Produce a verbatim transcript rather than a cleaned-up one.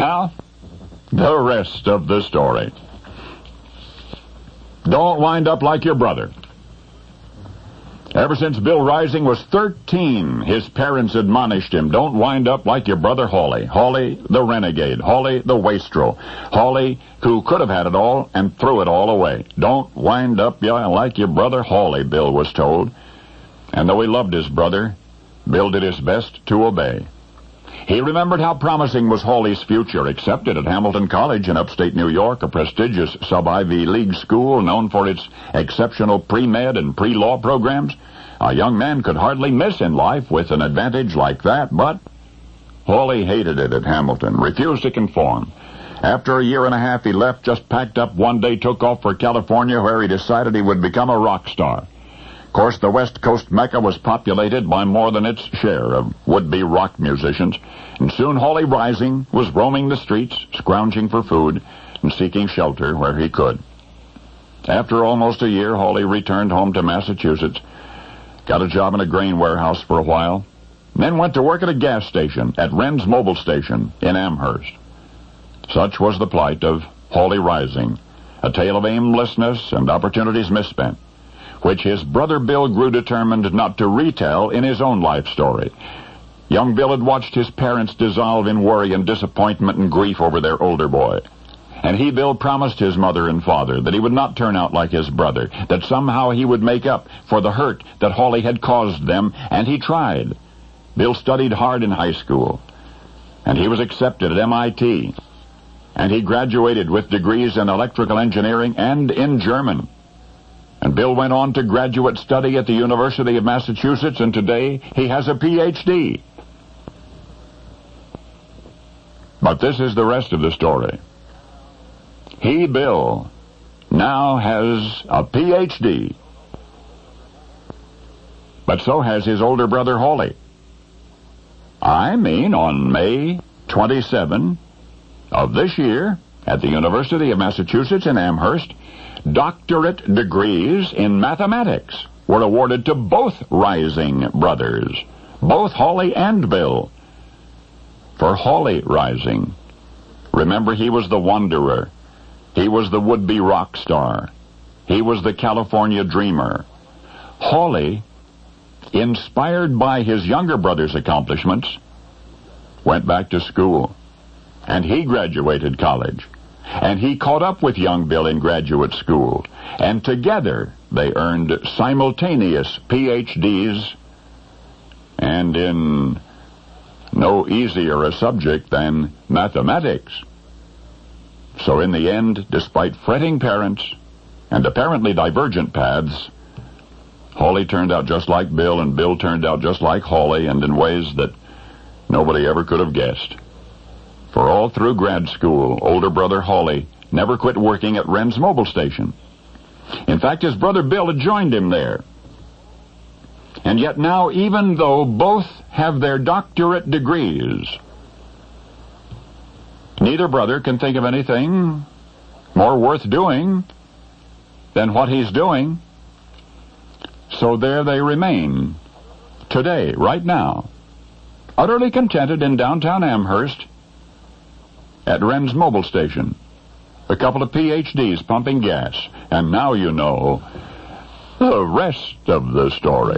Now, the rest of the story. Don't wind up like your brother. Ever since Bill Rising was thirteen, his parents admonished him, don't wind up like your brother Hawley. Hawley, the renegade. Hawley, the wastrel. Hawley, who could have had it all and threw it all away. Don't wind up like your brother Hawley, Bill was told. And though he loved his brother, Bill did his best to obey. He remembered how promising was Hawley's future, accepted at Hamilton College in upstate New York, a prestigious sub-Ivy League school known for its exceptional pre-med and pre-law programs. A young man could hardly miss in life with an advantage like that, but Hawley hated it at Hamilton, refused to conform. After a year and a half, he left, just packed up one day, took off for California, where he decided he would become a rock star. Of course, the West Coast Mecca was populated by more than its share of would-be rock musicians, and soon Hawley Rising was roaming the streets, scrounging for food, and seeking shelter where he could. After almost a year, Hawley returned home to Massachusetts, got a job in a grain warehouse for a while, then went to work at a gas station at Wren's Mobil Station in Amherst. Such was the plight of Hawley Rising, a tale of aimlessness and opportunities misspent, which his brother Bill grew determined not to retell in his own life story. Young Bill had watched his parents dissolve in worry and disappointment and grief over their older boy. And he, Bill, promised his mother and father that he would not turn out like his brother, that somehow he would make up for the hurt that Hawley had caused them, and he tried. Bill studied hard in high school, and he was accepted at M I T, and he graduated with degrees in electrical engineering and in German. And Bill went on to graduate study at the University of Massachusetts, and today he has a P H D. But this is the rest of the story. He, Bill, now has a P H D. But so has his older brother Hawley. I mean, on May twenty-seventh of this year, at the University of Massachusetts in Amherst, doctorate degrees in mathematics were awarded to both Rising brothers, both Hawley and Bill. For Hawley Rising, remember, he was the wanderer. He was the would-be rock star. He was the California dreamer. Hawley, inspired by his younger brother's accomplishments, went back to school, and he graduated college. And he caught up with young Bill in graduate school, and together they earned simultaneous P H Ds, and in no easier a subject than mathematics. So in the end, despite fretting parents and apparently divergent paths, Hawley turned out just like Bill, and Bill turned out just like Hawley, and in ways that nobody ever could have guessed. For all through grad school, older brother Hawley never quit working at Wren's Mobil Station. In fact, his brother Bill had joined him there. And yet now, even though both have their doctorate degrees, neither brother can think of anything more worth doing than what he's doing. So there they remain, today, right now, utterly contented in downtown Amherst, at Wren's Mobil Station, a couple of P H Ds pumping gas. And now you know the rest of the story.